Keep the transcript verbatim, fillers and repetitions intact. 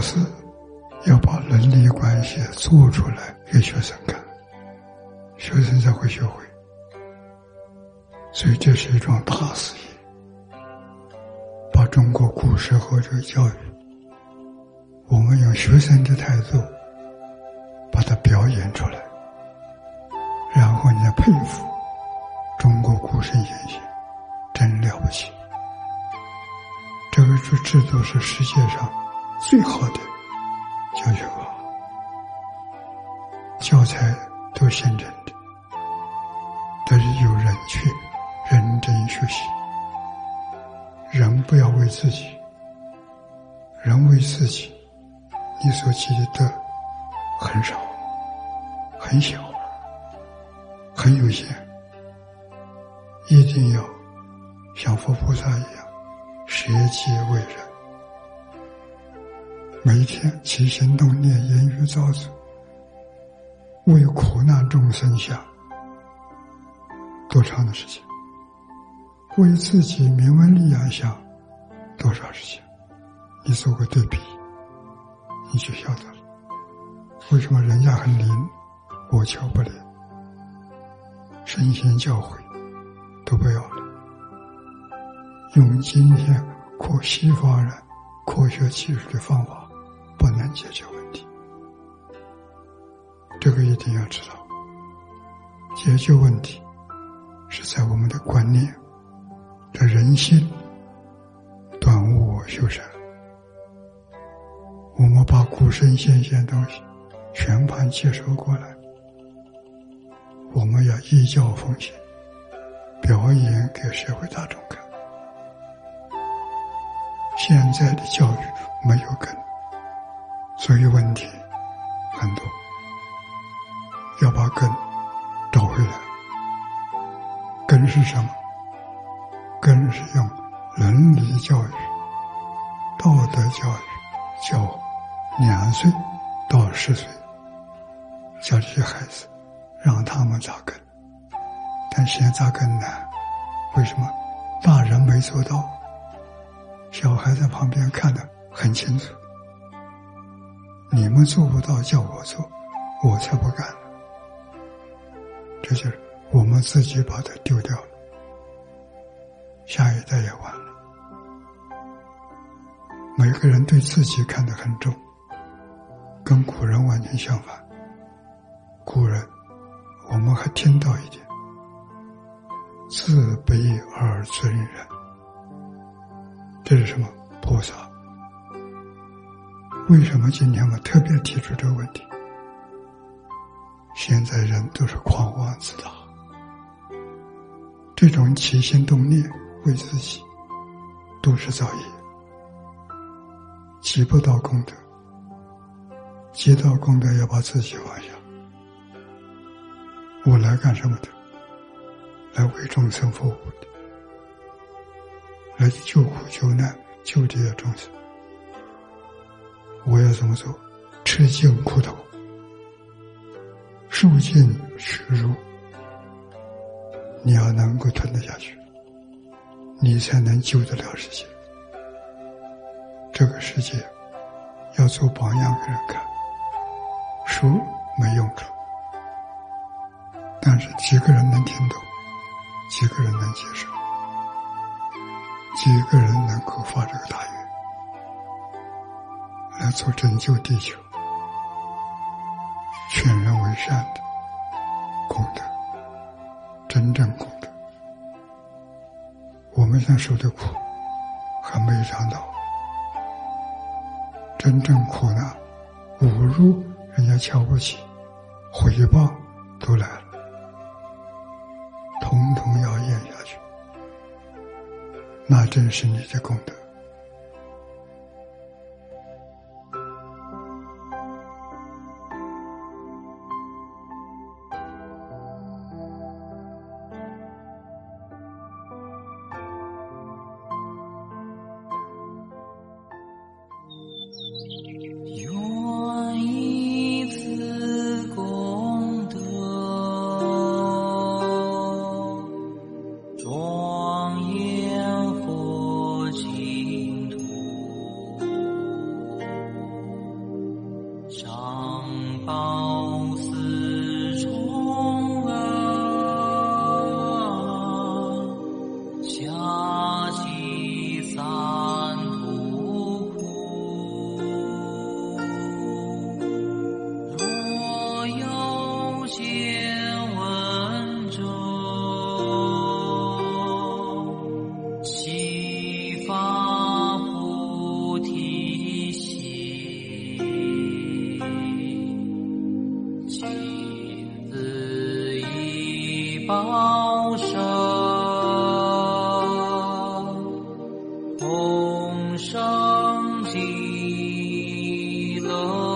师要把伦理关系做出来给学生看，学生才会学会。所以这是一桩大事业，把中国古时候这个教育，我们用学生的态度把它表演出来，然后你再佩服中国古圣先贤，真了不起。这个制度是世界上最好的教学法，教材都现成的，但是有人去认真学习。人不要为自己，人为自己，你所积的德很少，很小，很有限。一定要像佛菩萨一样舍己为人，每一天起心动念言语造作，为苦难众生想多长的时间，为自己名闻利养想多少时间，你做个对比，你就晓得了为什么人家很灵，我瞧不灵。圣贤教诲都不要了，用今天科西方人科学技术的方法不能解决问题，这个一定要知道。解决问题是在我们的观念的人心，断物我修善。我们把古圣先贤东西全盘接收过来，我们要依教奉行，表演给社会大众看。现在的教育没有根，所以问题很多，要把根找回来。根是什么？根是用伦理教育、道德教育教两岁到十岁，教这些孩子，让他们扎根。但现在扎根难，为什么？大人没做到，小孩在旁边看得很清楚。你们做不到，叫我做，我才不干了。这就是我们自己把它丢掉了，下一代也完了。每个人对自己看得很重，跟古人完全相反。古人我们还听到一点，自卑而尊人，这是什么？菩萨。为什么今天我们特别提出这个问题？现在人都是狂妄自大，这种起心动念为自己都是造业，积不到功德，积到功德要把自己放下。我来干什么的？来为众生服务的，来救苦救难，救这些众生。我要怎么做？吃尽苦头，受尽屈辱，你要能够吞得下去，你才能救得了世界。这个世界要做榜样给人看，书没用处，但是几个人能听懂，几个人能接受，几个人能够发这个大愿，来做拯救地球、劝人为善的功德，真正功德。我们现在受的苦还没有尝到，真正苦难、侮辱、人家瞧不起、回报都来了，统统要咽下去，那真是你的功德。 庄严佛经。 报身，同生极乐。